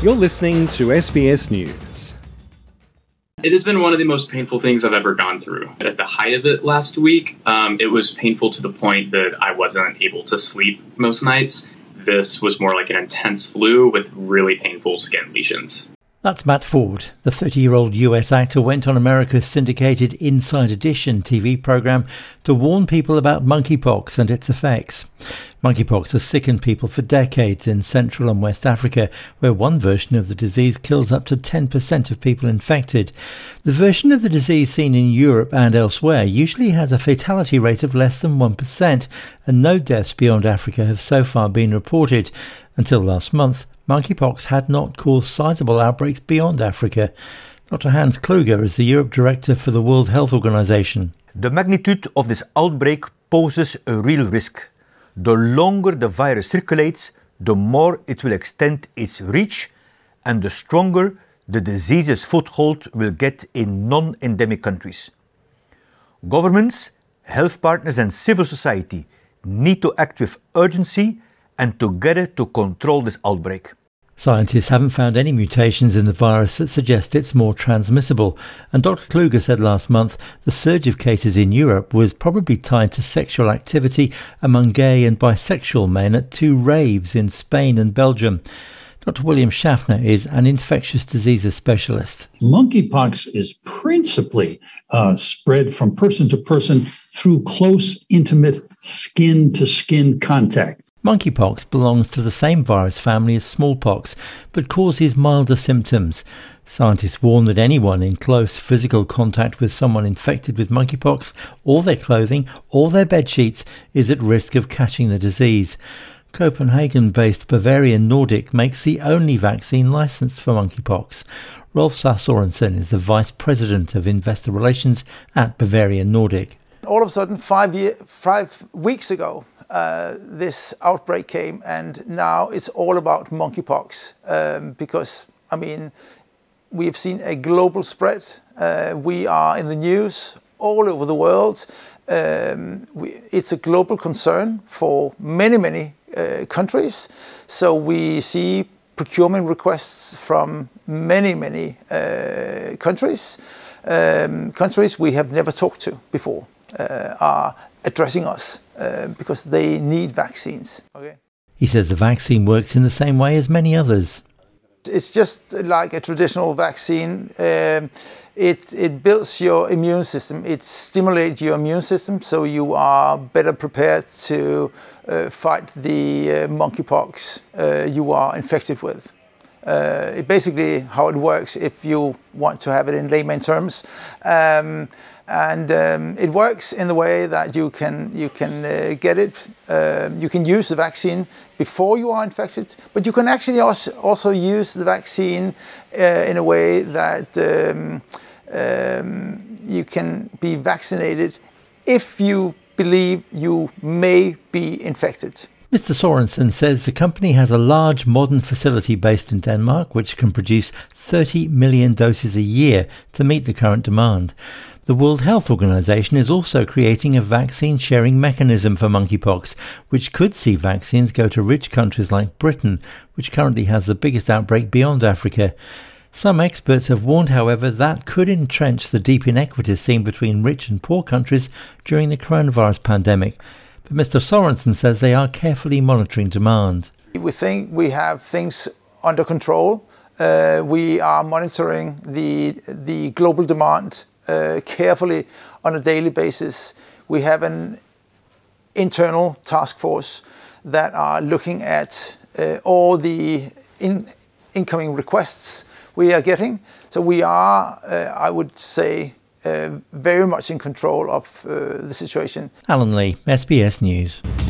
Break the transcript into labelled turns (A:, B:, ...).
A: You're listening to SBS News.
B: It has been one of the most painful things I've ever gone through. At the height of it last week, it was painful to the point that I wasn't able to sleep most nights. This was more like an intense flu with really painful skin lesions.
C: That's Matt Ford. The 30-year-old US actor went on America's syndicated Inside Edition TV programme to warn people about monkeypox and its effects. Monkeypox has sickened people for decades in Central and West Africa, where one version of the disease kills up to 10% of people infected. The version of the disease seen in Europe and elsewhere usually has a fatality rate of less than 1%, and no deaths beyond Africa have so far been reported. Until last month, monkeypox had not caused sizable outbreaks beyond Africa. Dr. Hans Kluger is the Europe Director for the World Health Organization.
D: The magnitude of this outbreak poses a real risk. The longer the virus circulates, the more it will extend its reach, and the stronger the disease's foothold will get in non-endemic countries. Governments, health partners and civil society need to act with urgency and together to control this outbreak.
C: Scientists haven't found any mutations in the virus that suggest it's more transmissible, and Dr. Kluger said last month the surge of cases in Europe was probably tied to sexual activity among gay and bisexual men at two raves in Spain and Belgium. Dr. William Schaffner is an infectious diseases specialist.
E: Monkeypox is principally spread from person to person through close, intimate, skin-to-skin contact.
C: Monkeypox belongs to the same virus family as smallpox, but causes milder symptoms. Scientists warn that anyone in close physical contact with someone infected with monkeypox, or their clothing, or their bedsheets, is at risk of catching the disease. Copenhagen-based Bavarian Nordic makes the only vaccine licensed for monkeypox. Rolf Sorensen is the Vice President of Investor Relations at Bavarian Nordic.
F: All of a sudden, 5 weeks ago, this outbreak came, and now it's all about monkeypox because, we've seen a global spread. We are in the news all over the world. It's a global concern for many countries. So we see procurement requests from many countries. Countries we have never talked to before are addressing us because they need vaccines. Okay.
C: He says the vaccine works in the same way as many others.
F: It's just like a traditional vaccine. It builds your immune system. It stimulates your immune system so you are better prepared to fight the monkeypox you are infected with. Basically how it works, if you want to have it in layman terms. It works in the way that you can get it. You can use the vaccine before you are infected, but you can actually also use the vaccine in a way that you can be vaccinated if you believe you may be infected.
C: Mr. Sorensen says the company has a large modern facility based in Denmark which can produce 30 million doses a year to meet the current demand. The World Health Organization is also creating a vaccine sharing mechanism for monkeypox, which could see vaccines go to rich countries like Britain, which currently has the biggest outbreak beyond Africa. Some experts have warned, however, that could entrench the deep inequities seen between rich and poor countries during the coronavirus pandemic. But Mr. Sorensen says they are carefully monitoring demand.
F: We think we have things under control. We are monitoring the global demand carefully on a daily basis. We have an internal task force that are looking at all the incoming requests we are getting. So we are, I would say, very much in control of the situation.
C: Alan Lee, SBS News.